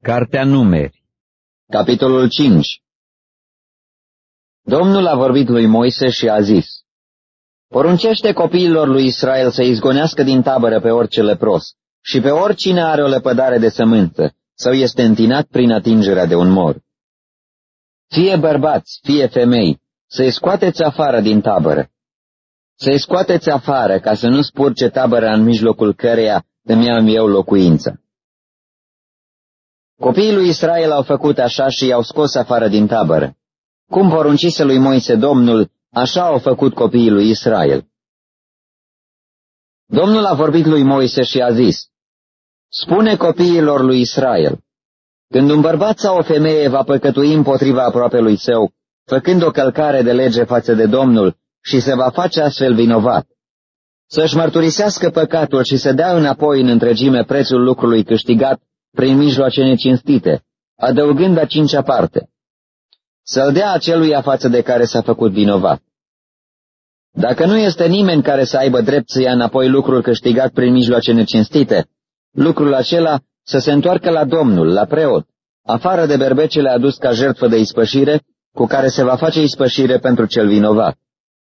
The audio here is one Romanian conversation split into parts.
Cartea Numeri, Capitolul 5. Domnul a vorbit lui Moise și a zis: Poruncește copiilor lui Israel să izgonească din tabără pe orice lepros și pe oricine are o lepădare de sămânță sau este întinat prin atingerea de un mor. Fie bărbați, fie femei, să-i scoateți afară din tabără. Să-i scoateți afară ca să nu spurce tabăra în mijlocul căreia îmi am eu locuința. Copiii lui Israel au făcut așa și i-au scos afară din tabără. Cum poruncise lui Moise Domnul, așa au făcut copiii lui Israel. Domnul a vorbit lui Moise și a zis: Spune copiilor lui Israel: Când un bărbat sau o femeie va păcătui împotriva aproapelui său, făcând o călcare de lege față de Domnul și se va face astfel vinovat, să-și mărturisească păcatul și să dea înapoi în întregime prețul lucrului câștigat prin mijloace necinstite, adăugând a cincea parte. Să-l dea aceluia față de care s-a făcut vinovat. Dacă nu este nimeni care să aibă drept să ia înapoi lucrul câștigat prin mijloace necinstite, lucrul acela să se întoarcă la Domnul, la preot, afară de berbecele adus ca jertfă de ispășire, cu care se va face ispășire pentru cel vinovat.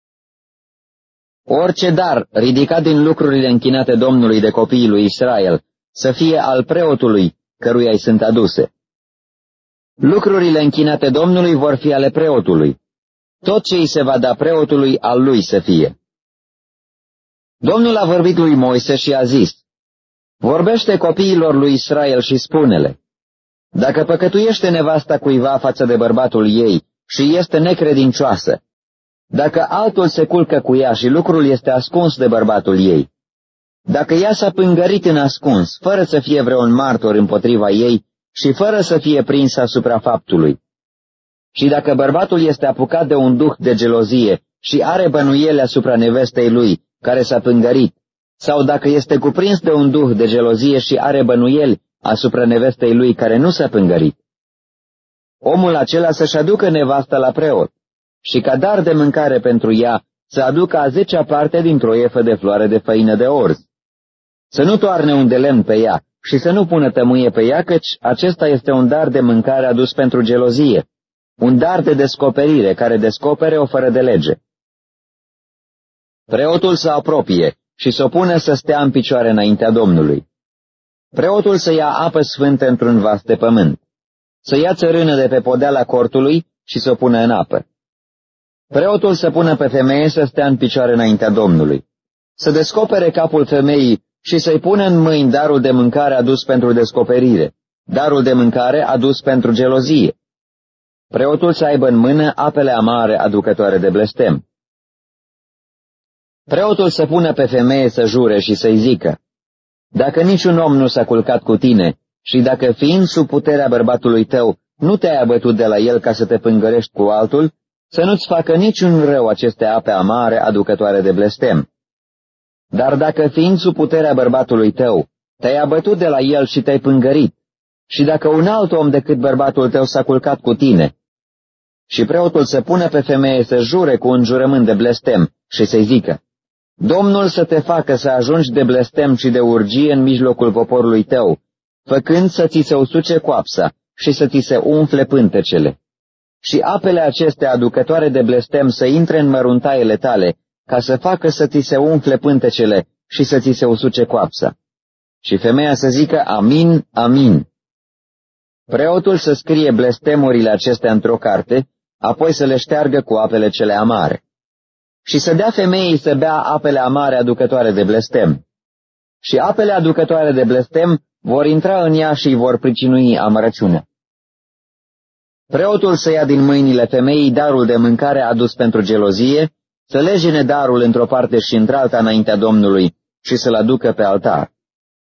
Orice dar ridicat din lucrurile închinate Domnului de copiii lui Israel să fie al preotului căruia îi sunt aduse. Lucrurile închinate Domnului vor fi ale preotului. Tot ce îi se va da preotului, al lui să fie. Domnul a vorbit lui Moise și a zis: Vorbește copiilor lui Israel și spune-le: Dacă păcătuiește nevasta cuiva față de bărbatul ei și este necredincioasă, dacă altul se culcă cu ea și lucrul este ascuns de bărbatul ei, dacă ea s-a pângărit în ascuns, fără să fie vreun martor împotriva ei și fără să fie prins asupra faptului, și dacă bărbatul este apucat de un duh de gelozie și are bănuiele asupra nevestei lui, care s-a pângărit, sau dacă este cuprins de un duh de gelozie și are bănuieli asupra nevestei lui care nu s-a pângărit, omul acela să-și aducă nevasta la preot și ca dar de mâncare pentru ea să aducă a 10-a parte dintr-o efă de floare de făină de orz. Să nu toarne un de lemn pe ea și să nu pună tămâie pe ea, căci acesta este un dar de mâncare adus pentru gelozie, un dar de descoperire care descopere o fără de lege. Preotul să apropie și să o pună să stea în picioare înaintea Domnului. Preotul să ia apă sfântă într-un vas de pământ, să ia țărână de pe podeala cortului și să o pună în apă. Preotul să pună pe femeie să stea în picioare înaintea Domnului, să descopere capul femeii și să-i pună în mâini darul de mâncare adus pentru descoperire, darul de mâncare adus pentru gelozie. Preotul să aibă în mână apele amare aducătoare de blestem. Preotul să pună pe femeie să jure și să-i zică: Dacă niciun om nu s-a culcat cu tine și dacă fiind sub puterea bărbatului tău nu te-ai abătut de la el ca să te pângărești cu altul, să nu-ți facă niciun rău aceste ape amare aducătoare de blestem. Dar dacă fiind sub puterea bărbatului tău te-ai abătut de la el și te-ai pângărit, și dacă un alt om decât bărbatul tău s-a culcat cu tine, și preotul să pună pe femeie să jure cu un jurământ de blestem și să-i zică: Domnul să te facă să ajungi de blestem și de urgie în mijlocul poporului tău, făcând să ți se usuce coapsa și să ți se umfle pântecele. Și apele acestea aducătoare de blestem să intre în măruntaiele tale, ca să facă să ți se umfle pântecele și să ți se usuce coapsa. Și femeia să zică: Amin, amin. Preotul să scrie blestemurile acestea într-o carte, apoi să le șteargă cu apele cele amare. Și să dea femeii să bea apele amare aducătoare de blestem. Și apele aducătoare de blestem vor intra în ea și îi vor pricinui amărăciunea. Preotul să ia din mâinile femeii darul de mâncare adus pentru gelozie, să legine darul într-o parte și într-alta înaintea Domnului și să-l aducă pe altar.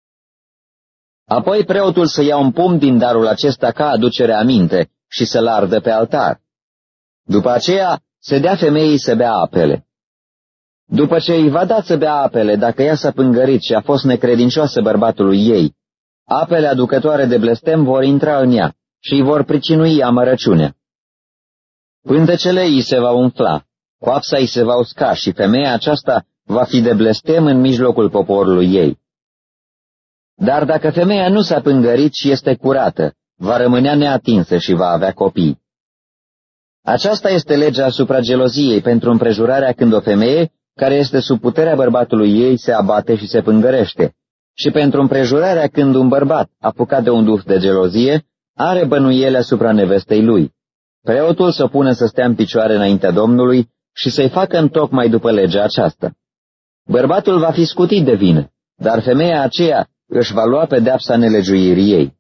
Apoi preotul să ia un pumn din darul acesta ca aducere aminte și să-l ardă pe altar. După aceea se dea femeii să bea apele. După ce îi va da să bea apele, dacă ea s-a pângărit și a fost necredincioasă bărbatului ei, apele aducătoare de blestem vor intra în ea și îi vor pricinui amărăciunea. Pântecele îi se va umfla, coapsa îi se va usca și femeia aceasta va fi de blestem în mijlocul poporului ei. Dar dacă femeia nu s-a pângărit și este curată, va rămânea neatinsă și va avea copii. Aceasta este legea asupra geloziei pentru împrejurarea când o femeie, care este sub puterea bărbatului ei, se abate și se pângărește, și pentru împrejurarea când un bărbat, apucat de un duh de gelozie, are bănuiele asupra nevestei lui. Preotul să pună să stea în picioare înaintea Domnului și să-i facă întocmai după legea aceasta. Bărbatul va fi scutit de vină, dar femeia aceea își va lua pedeapsa nelegiuirii ei.